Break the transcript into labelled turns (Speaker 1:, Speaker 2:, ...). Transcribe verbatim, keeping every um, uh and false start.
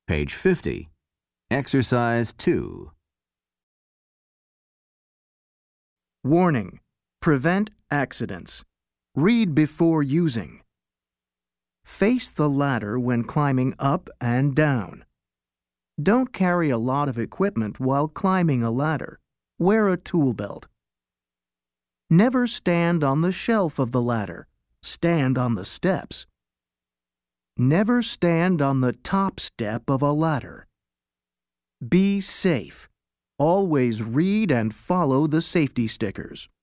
Speaker 1: Page fifty. Exercise two.
Speaker 2: Warning: prevent accidents. Read before using. Face the ladder when climbing up and down. Don't carry a lot of equipment while climbing a ladder. Wear a tool belt. Never stand on the shelf of the ladder. Stand on the steps. Never stand on the top step of a ladder. Be safe. Always read and follow the safety stickers.